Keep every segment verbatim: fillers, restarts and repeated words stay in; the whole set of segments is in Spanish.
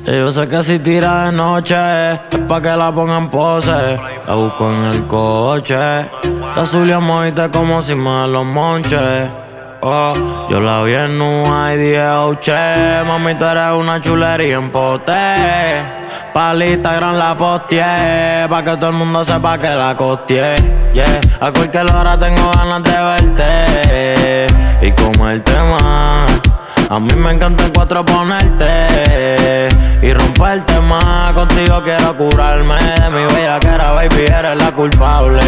Y yo sé que si tira de noche es pa' que la ponga en pose. La busco en el coche. Te azuliamos y te como si me los monches. Oh, yo la vi en nua y dije, oh, che, mami, tú eres una chulería en poté. Pa'l Instagram la posteé, pa' que todo el mundo sepa que la costeé. Yeah, a cualquier hora tengo ganas de verte y comerte más. A mí me encanta en cuatro ponerte y romperte más. Contigo quiero curarme de mi bellaquera, baby, eres la culpable.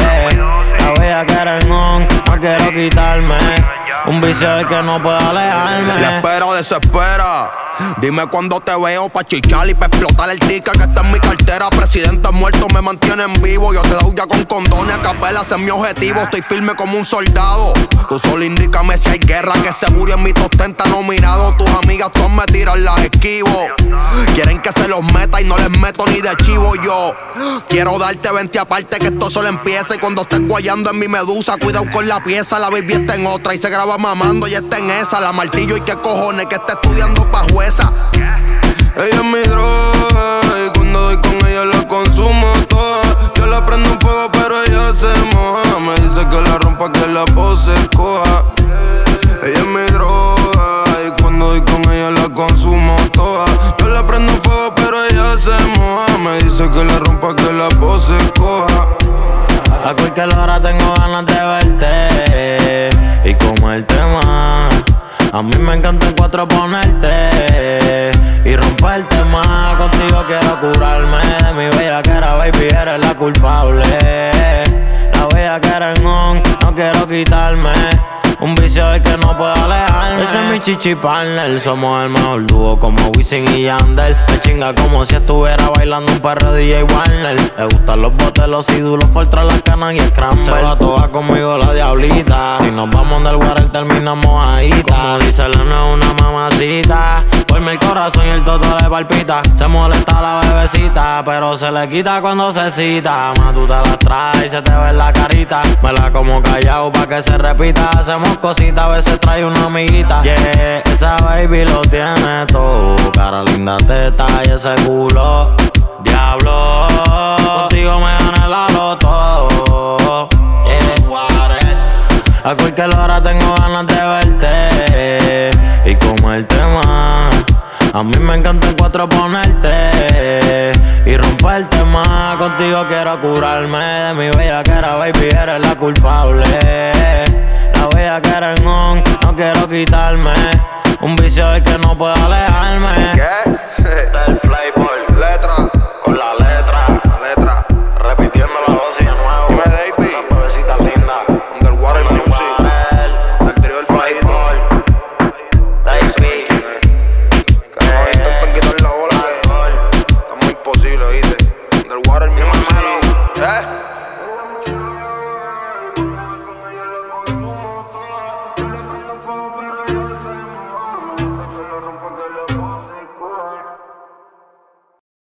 La bellaquera en on, no quiero quitarme. Un vicio del que no puedo alejarme. La espera desespera. Dime cuándo te veo pa' chichar y pa' explotar el ticket que está en mi cartera. Presidentes muertos me mantienen vivo. Yo te doy ya con condones a capela, ese es mi objetivo. Estoy firme como un soldado. Tú solo indícame si hay guerra, que seguro en mi top ten está nominado. Tus amigas todas me tiran, las esquivo. Quieren que se los meta y no les meto ni de chivo yo. Quiero darte veinte aparte que esto solo empieza. Y cuando estés guayando en mi medusa, cuidado con la pieza. La baby está en otra y se graba mamando y está en esa. La martillo y qué cojones que está estudiando pa' jueza. Ella es mi droga y cuando doy con ella la consumo toda. Yo la prendo en fuego pero ella se moja. Me dice que la rompa, que la pose coja. Ella es mi droga y cuando doy con ella la consumo toda. Yo la prendo en fuego pero ella se moja. Me dice que la rompa, que la pose coja. A cualquier hora tengo ganas de verte y comerte más. A mí me encanta en cuatro ponerte y romperte más. Contigo quiero curarme de mi bellaquera, baby, eres la culpable. La bellaquera en on, no quiero quitarme. Un vicio del que no puedo alejarme. Ese es mi chichi partner, somos el mejor dúo como Wisin y Yandel. Me chinga como si estuviera bailando un perro de D J Warner. Le gustan los botes, los ídolos, Fortran, las canas y Scramble. Se va toda conmigo la diablita. Si nos vamos del water terminamos ahí. Como dice Leno, es una mamacita. Ponme el corazón y el toto le palpita. Se molesta la bebecita, pero se le quita cuando se cita. Más tú te la traes y se te ve en la carita. Me la como callado pa' que se repita. Hacemos cositas, a veces trae una amiguita. Yeah, esa baby lo tiene todo. Cara linda, teta y ese culo. Diablo, contigo me gané la loto. Yeah, water. A cualquier hora tengo ganas de verte y comerte más. A mí me encanta en cuatro ponerte y romperte más. Contigo quiero curarme de mi bellaquera, baby, eres la culpable. La bellaquera en on, no quiero quitarme. Un vicio del que no puedo alejarme.